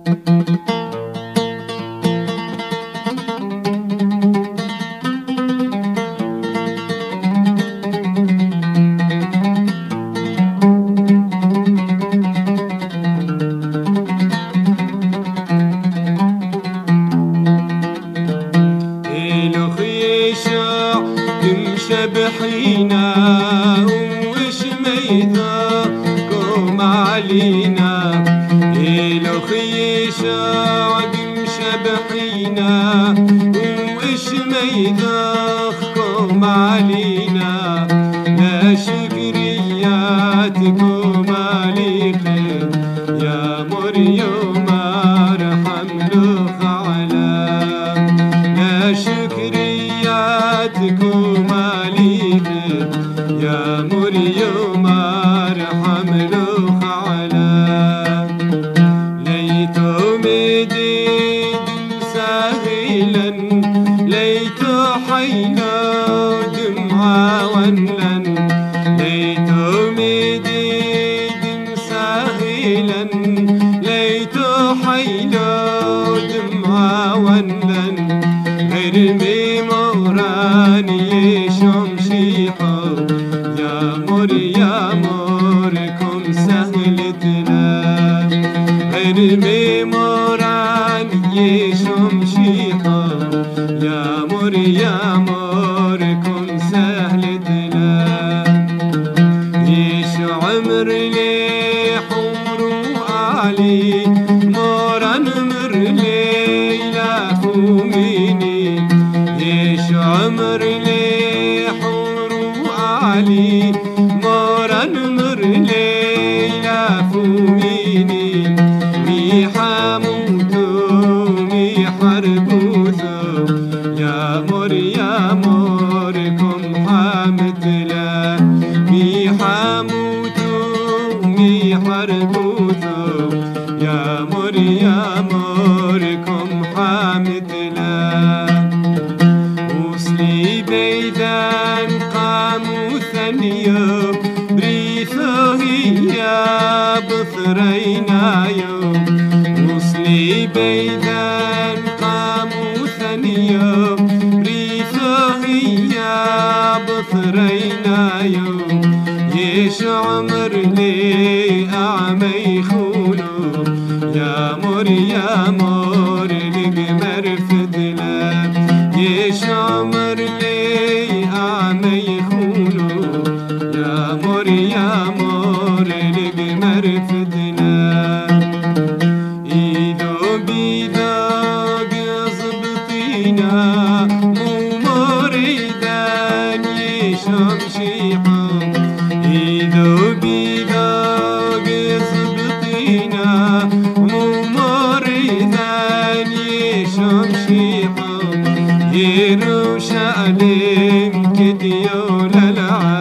شبحينا وش ميثاقكم علينا، إلو خيشة عدم شبحينا وش ميثاقكم علينا، لا شكرياتكم عليكم يا مريم ارحم لخ على، لا شكرياتكم يا مريم ارحم لخ على، ليتو مديد ساهلا ليتو حينا دمعة ونلن، ليتو مديد ساهلا ليتو حينا دمعة ونلن، غرمي موراني شمشيحة يا مريم ركم سهلتنا، غرمي موراني شمشيحة يا مريم ركم سهلتنا، يش عمر لي حمر وعلي موران مر ليلى فوميني، يش عمر لي حمر وعلي موران مر ليلى فوميني، مي حموتو مي حربوثو يا مريم ركم حامتلا، مي حموتو مي حربوثو يا مريم ركم حامتلا، وصلي بيدان قاموا ثانية بريثه هي بثرينا يوم، وصلي بيدان قاموا ثانية بريثه هي بثرينا يوم، يش عمر لي أعمى يخونو يا مريم رلق مرفدلا، يش عمر لي أعمى يخونو يا مريم رلق مرفدلا، إيدو بيداق زبطينا مو مريدان يشمشيحة، إيدو بيداق زبطينا مو مريدان يشمشيحة، يروش عليم كديو للعالم